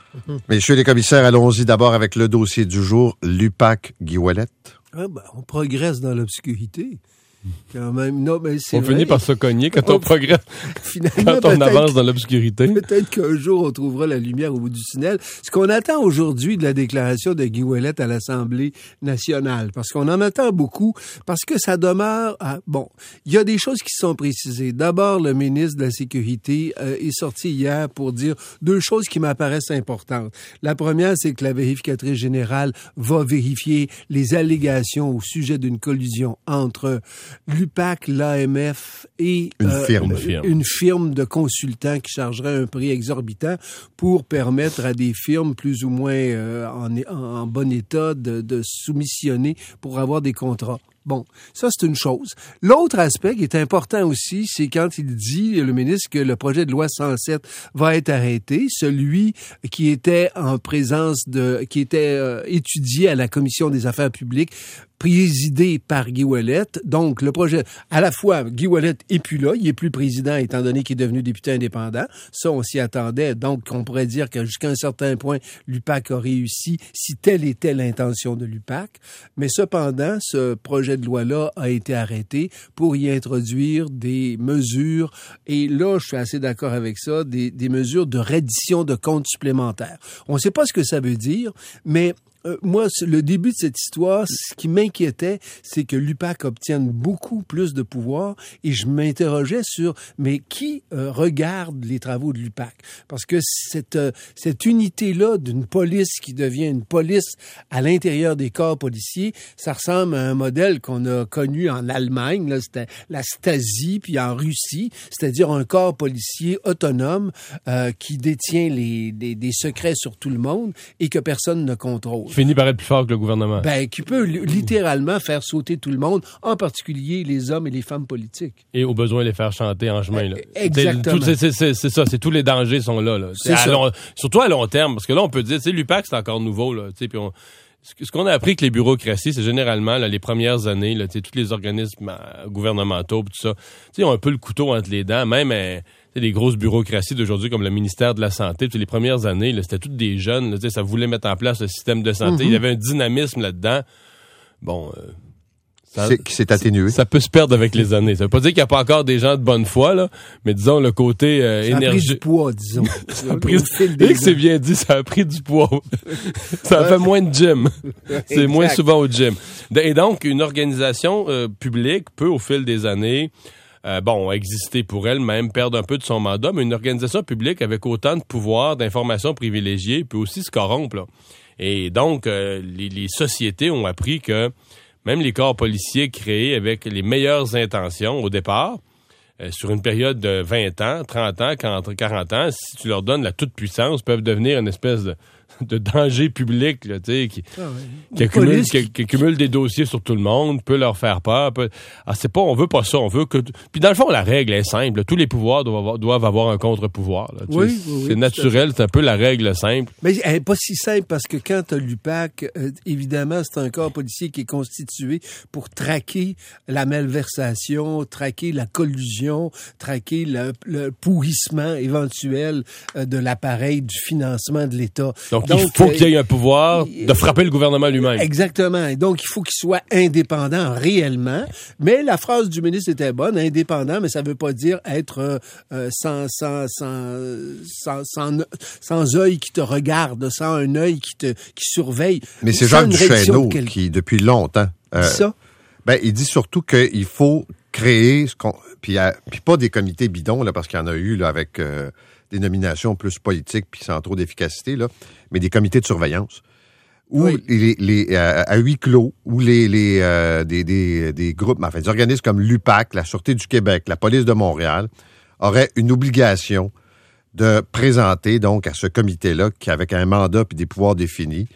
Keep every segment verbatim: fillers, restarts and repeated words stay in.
Messieurs les commissaires, allons-y d'abord avec le dossier du jour. L'U P A C, Guy Ouellet. Ah ben, on progresse dans l'obscurité. Quand même. Non, ben c'est on vrai. finit par se cogner quand on, on progresse, finalement, quand on avance dans l'obscurité. Peut-être qu'un jour, on trouvera la lumière au bout du tunnel. Ce qu'on attend aujourd'hui de la déclaration de Guy Ouellet à l'Assemblée nationale, parce qu'on en attend beaucoup, parce que ça demeure... À, bon, il y a des choses qui sont précisées. D'abord, le ministre de la Sécurité euh, est sorti hier pour dire deux choses qui m'apparaissent importantes. La première, c'est que la vérificatrice générale va vérifier les allégations au sujet d'une collusion entre l'U P A C, l'A M F et une, euh, firme. une, firme. une firme de consultants qui chargerait un prix exorbitant pour permettre à des firmes plus ou moins euh, en, en bon état de, de soumissionner pour avoir des contrats. Bon, ça, c'est une chose. L'autre aspect qui est important aussi, c'est quand il dit, le ministre, que le projet de loi cent sept va être arrêté, celui qui était en présence de, qui était euh, étudié à la Commission des affaires publiques, présidé par Guy Ouellet. Donc, le projet, à la fois, Guy Ouellet est plus là, il est plus président étant donné qu'il est devenu député indépendant. Ça, on s'y attendait. Donc, on pourrait dire que jusqu'à un certain point, l'U P A C a réussi si telle était l'intention de l'U P A C. Mais cependant, ce projet de loi-là a été arrêté pour y introduire des mesures, et là, je suis assez d'accord avec ça, des, des mesures de reddition de comptes supplémentaires. On ne sait pas ce que ça veut dire, mais Euh, moi, le début de cette histoire, ce qui m'inquiétait, c'est que l'U P A C obtienne beaucoup plus de pouvoir, et je m'interrogeais sur, mais qui euh, regarde les travaux de l'U P A C? Parce que cette, euh, cette unité-là d'une police qui devient une police à l'intérieur des corps policiers, ça ressemble à un modèle qu'on a connu en Allemagne, là, c'était la Stasi, puis en Russie, c'est-à-dire un corps policier autonome euh, qui détient les, les, des secrets sur tout le monde et que personne ne contrôle. Qui finit par être plus fort que le gouvernement. Ben, qui peut littéralement faire sauter tout le monde, en particulier les hommes et les femmes politiques. Et au besoin les faire chanter en chemin. Là. Exactement. C'est, c'est, c'est, c'est ça, c'est tous les dangers sont là. là. C'est ça. Long, surtout à long terme, parce que là, on peut dire, tu sais, l'U P A C, c'est encore nouveau. Là, puis on, ce qu'on a appris que les bureaucraties, c'est généralement là, les premières années, là, tous les organismes gouvernementaux, tout ça, ils ont un peu le couteau entre les dents, même... Euh, les grosses bureaucraties d'aujourd'hui, comme le ministère de la Santé, les premières années, là, c'était toutes des jeunes, là, ça voulait mettre en place le système de santé. Mm-hmm. Il y avait un dynamisme là-dedans. Bon... Euh, Ça, c'est, qui s'est atténué. Ça peut se perdre avec les années. Ça veut pas dire qu'il n'y a pas encore des gens de bonne foi, là, mais disons le côté euh, énergie. Ça a pris du poids, disons. ça a pris du... Et que c'est bien dit, ça a pris du poids. ça a ouais. fait moins de gym. c'est exact. Moins souvent au gym. Et donc, une organisation euh, publique peut, au fil des années, euh, bon, exister pour elle-même, perdre un peu de son mandat, mais une organisation publique avec autant de pouvoir, d'informations privilégiées, peut aussi se corrompre, là. Et donc, euh, les, les sociétés ont appris que même les corps policiers créés avec les meilleures intentions au départ, euh, sur une période de vingt ans, trente ans, quarante ans, si tu leur donnes la toute-puissance, peuvent devenir une espèce de, de danger public, là, tu sais, qui, ah ouais. qui, accumule, qui, qui accumule des dossiers sur tout le monde, peut leur faire peur. Peut... Ah, c'est pas, on veut pas ça, on veut que... Puis dans le fond, la règle est simple. Là, tous les pouvoirs doivent avoir, doivent avoir un contre-pouvoir. Là, oui, oui, oui, c'est naturel, c'est un peu la règle simple. Mais elle n'est pas si simple parce que quand tu as l'U P A C, euh, évidemment, c'est un corps policier qui est constitué pour traquer la malversation, traquer la collusion, traquer le, le pourrissement éventuel euh, de l'appareil du financement de l'État. Donc, Donc il faut euh, qu'il y ait un pouvoir euh, de frapper le gouvernement lui-même. Exactement. Et donc, il faut qu'il soit indépendant réellement. Mais la phrase du ministre était bonne, indépendant, mais ça veut pas dire être euh, sans, sans, sans, sans, sans, sans œil qui te regarde, sans un œil qui te qui surveille. Mais c'est Jacques Duchesneau qui, depuis longtemps... Euh, ça? Ben, il dit surtout qu'il faut créer... ce qu'on Puis, puis pas des comités bidons, là, parce qu'il y en a eu là, avec... Euh, des nominations plus politiques puis sans trop d'efficacité, là, mais des comités de surveillance où oui. les, les, euh, à huis clos, où les, les, euh, des, des, des groupes, enfin, des organismes comme l'U P A C, la Sûreté du Québec, la Police de Montréal, auraient une obligation de présenter donc à ce comité-là, qui avec un mandat puis des pouvoirs définis,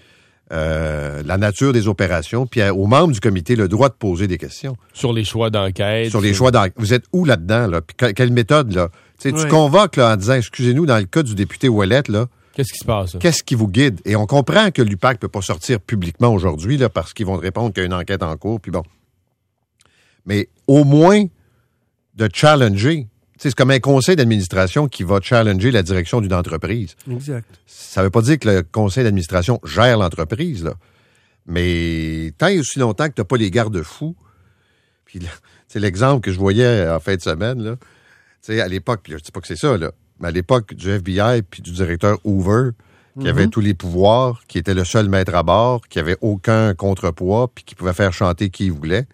Euh, la nature des opérations, puis aux membres du comité le droit de poser des questions. Sur les choix d'enquête. Sur les choix d'enquête. Vous êtes où là-dedans, là? Puis que, quelle méthode, là? Tu sais, tu convoques, là, en disant, excusez-nous, dans le cas du député Ouellet, là. Qu'est-ce qui se passe? Là? Qu'est-ce qui vous guide? Et on comprend que l'U P A C ne peut pas sortir publiquement aujourd'hui, là, parce qu'ils vont te répondre qu'il y a une enquête en cours, puis bon. Mais au moins, de challenger. c'est comme un conseil d'administration qui va challenger la direction d'une entreprise. Exact. Ça veut pas dire que le conseil d'administration gère l'entreprise, là. Mais tant et aussi longtemps que tu n'as pas les garde-fous, puis c'est l'exemple que je voyais en fin de semaine, là. Tu sais, à l'époque, puis je dis pas que c'est ça, là, mais à l'époque du F B I puis du directeur Hoover, qui mm-hmm. avait tous les pouvoirs, qui était le seul maître à bord, qui avait aucun contrepoids, puis qui pouvait faire chanter qui il voulait.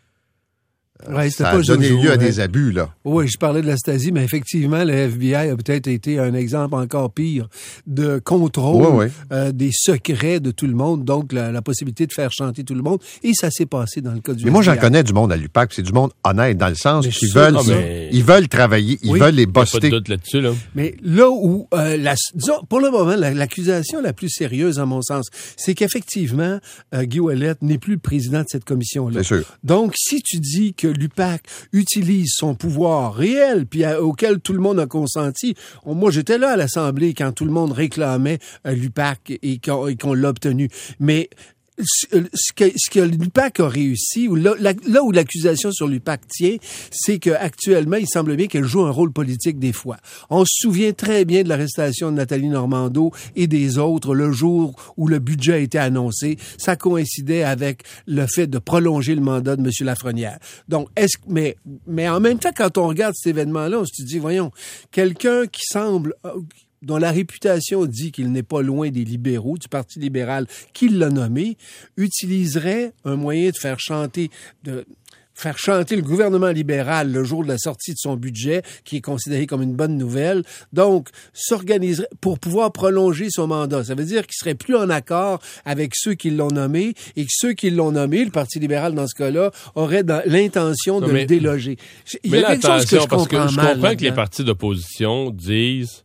Ouais, ça pas a donné Jojo, lieu à ouais. des abus, là. Oui, je parlais de la Stasi, mais effectivement, le F B I a peut-être été un exemple encore pire de contrôle ouais, ouais. Euh, des secrets de tout le monde, donc la, la possibilité de faire chanter tout le monde. Et ça s'est passé dans le cas du Mais F B I. moi, j'en connais du monde à l'U P A C, c'est du monde honnête, dans le sens mais qu'ils sûr, veulent, non, mais... ils veulent travailler, ils oui, veulent les Il n'y a pas buster. de doute là-dessus, là. Mais là où, euh, la, disons, pour le moment, la, l'accusation la plus sérieuse, à mon sens, c'est qu'effectivement, euh, Guy Ouellet n'est plus le président de cette commission-là. C'est sûr. Donc, si tu dis que l'U P A C utilise son pouvoir réel, puis à, auquel tout le monde a consenti, on, moi, j'étais là à l'Assemblée quand tout le monde réclamait euh, l'U P A C et qu'on, et qu'on l'a obtenu. Mais ce que, ce que l'U P A C a réussi, ou là, la, là où l'accusation sur l'U P A C tient, c'est qu'actuellement, il semble bien qu'elle joue un rôle politique des fois. On se souvient très bien de l'arrestation de Nathalie Normando et des autres le jour où le budget a été annoncé. Ça coïncidait avec le fait de prolonger le mandat de M. Lafrenière. Donc, est-ce mais, mais en même temps, quand on regarde cet événement-là, on se dit, voyons, quelqu'un qui semble... dont la réputation dit qu'il n'est pas loin des libéraux, du Parti libéral, qui l'a nommé, utiliserait un moyen de faire chanter, de faire chanter le gouvernement libéral le jour de la sortie de son budget, qui est considéré comme une bonne nouvelle. Donc, s'organiserait pour pouvoir prolonger son mandat. Ça veut dire qu'il serait plus en accord avec ceux qui l'ont nommé et que ceux qui l'ont nommé, le Parti libéral dans ce cas-là, auraient dans l'intention de non, mais, le déloger. Il mais y a là, quelque chose que je parce comprends que je mal, comprends que les là-dedans. partis d'opposition disent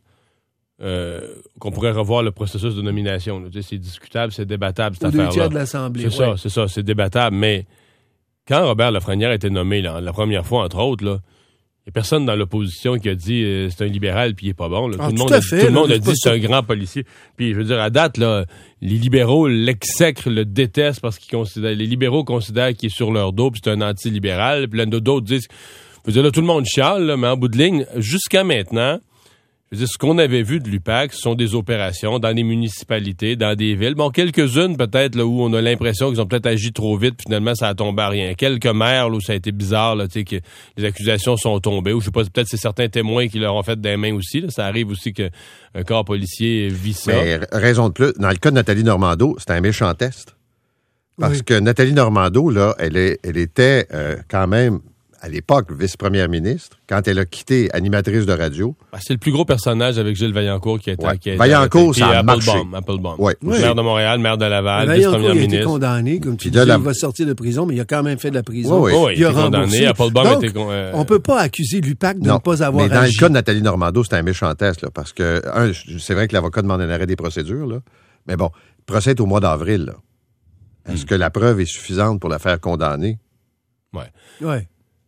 Euh, qu'on pourrait revoir le processus de nomination. Là. Tu sais, c'est discutable, c'est débattable, cette Aux deux affaire-là. tiers de l'Assemblée. C'est ouais. ça, c'est ça, c'est débattable. Mais quand Robert Lafrenière a été nommé là, la première fois, entre autres, là, il n'y a personne dans l'opposition qui a dit euh, c'est un libéral puis il est pas bon. Là. Ah, tout, le tout monde à a, fait, tout le là, monde a c'est dit pas c'est ça. un grand policier. Puis je veux dire, à date, là, les libéraux l'exècrent, le détestent parce qu'ils considèrent. Les libéraux considèrent qu'il est sur leur dos puis c'est un anti-libéral. Puis là, d'autres disent. Je veux dire, là, tout le monde chiale, là, mais en bout de ligne, jusqu'à maintenant. Je veux dire, ce qu'on avait vu de l'U P A C, ce sont des opérations dans des municipalités, dans des villes. Bon, quelques-unes peut-être là où on a l'impression qu'ils ont peut-être agi trop vite, puis finalement ça a tombé à rien. Quelques maires là, où ça a été bizarre, là, tu sais, que les accusations sont tombées. Ou je sais pas, peut-être c'est certains témoins qui leur ont fait des mains aussi. Là. Ça arrive aussi qu'un corps policier vit ça. Mais raison de plus, dans le cas de Nathalie Normando, c'était un méchant test. Parce Oui. que Nathalie Normando, là, elle, est, elle était euh, quand même, à l'époque, vice-première ministre, quand elle a quitté animatrice de radio. Ben, c'est le plus gros personnage avec Gilles Vaillancourt qui a été... Ouais. Qui a Vaillancourt, ça a marché. Applebaum, Applebaum. Ouais. Oui. Maire de Montréal, maire de Laval, Vaillancourt, vice-première il a été ministre. condamné, comme tu Puis dis, de la- il va sortir de prison, mais il a quand même fait de la prison. Oui, oui. Oh, il il a a été condamné. remboursé. Applebaum Donc, a été... con- euh, on peut pas accuser l'U P A C de Non, ne pas avoir mais dans agi. le cas de Nathalie Normando, c'était un méchant test, là, parce que, un, c'est vrai que l'avocat demande un arrêt des procédures, là, mais bon, le procès est au mois d'avril. Là. Est-ce Hmm. que la preuve est suffisante pour la faire condamner? Ouais. Ouais.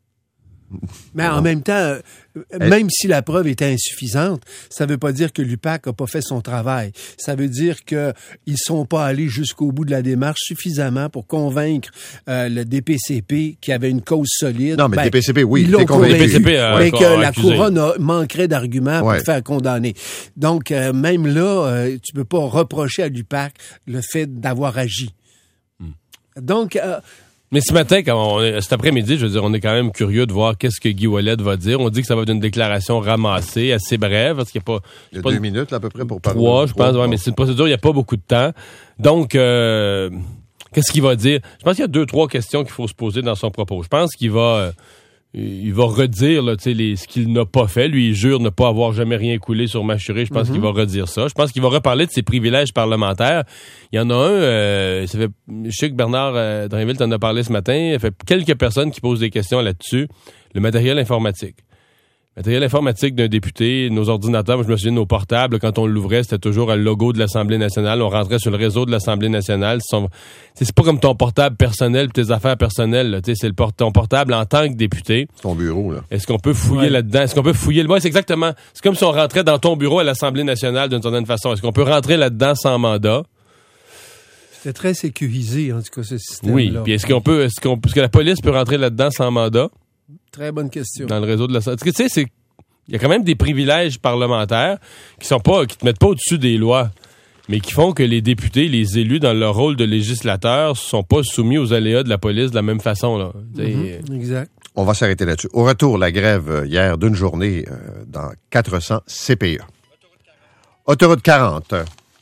Mais en même temps, euh, même si la preuve était insuffisante, ça ne veut pas dire que l'U P A C n'a pas fait son travail. Ça veut dire qu'ils ne sont pas allés jusqu'au bout de la démarche suffisamment pour convaincre euh, le D P C P qui avait une cause solide. Non, mais Ben, le D P C P, oui, ils il l'ont était convaincu. convaincu, D P C P a- mais a- que a la accusé. couronne a- manquerait d'arguments Ouais. pour faire condamner. Donc, euh, même là, euh, tu peux pas reprocher à l'U P A C le fait d'avoir agi. Donc... Euh, Mais ce matin, quand on est- cet après-midi, je veux dire, on est quand même curieux de voir qu'est-ce que Guy Ouellet va dire. On dit que ça va être une déclaration ramassée, assez brève, parce qu'il n'y a pas... Il y a pas deux une- minutes, là, à peu près, pour parler. Trois, je pense, ouais, Trois. mais c'est une procédure, il n'y a pas beaucoup de temps. Donc, euh, qu'est-ce qu'il va dire? Je pense qu'il y a deux, trois questions qu'il faut se poser dans son propos. Je pense qu'il va... euh, il va redire là, tu sais, les, ce qu'il n'a pas fait. Lui, il jure ne pas avoir jamais rien coulé sur Mâchuré. Je pense mm-hmm. qu'il va redire ça. Je pense qu'il va reparler de ses privilèges parlementaires. Il y en a un, euh, ça fait, je sais que Bernard euh, Drainville t'en a parlé ce matin. Il y a fait quelques personnes qui posent des questions là-dessus. Le matériel informatique. Le matériel informatique d'un député, nos ordinateurs, moi, je me souviens de nos portables, quand on l'ouvrait, c'était toujours un logo de l'Assemblée nationale. On rentrait sur le réseau de l'Assemblée nationale. C'est, son, c'est pas comme ton portable personnel pis tes affaires personnelles. Là. C'est le port- ton portable en tant que député. C'est ton bureau, là. Est-ce qu'on peut fouiller ouais. là-dedans? Est-ce qu'on peut fouiller le... Ouais, c'est exactement... C'est comme si on rentrait dans ton bureau à l'Assemblée nationale d'une certaine façon. Est-ce qu'on peut rentrer là-dedans sans mandat? C'était très sécurisé, en tout cas, ce système-là. Oui. Puis est-ce qu'on peut... Est-ce qu'on, est-ce que la police peut rentrer là-dedans sans mandat? Très bonne question. Dans le réseau de l'Assemblée. Est-ce que tu sais, c'est... il y a quand même des privilèges parlementaires qui sont pas, qui te mettent pas au-dessus des lois, mais qui font que les députés, les élus, dans leur rôle de législateur, sont pas soumis aux aléas de la police de la même façon, là. Mm-hmm. Exact. On va s'arrêter là-dessus. Au retour, la grève hier d'une journée euh, dans quatre cents C P E. Autoroute quarante.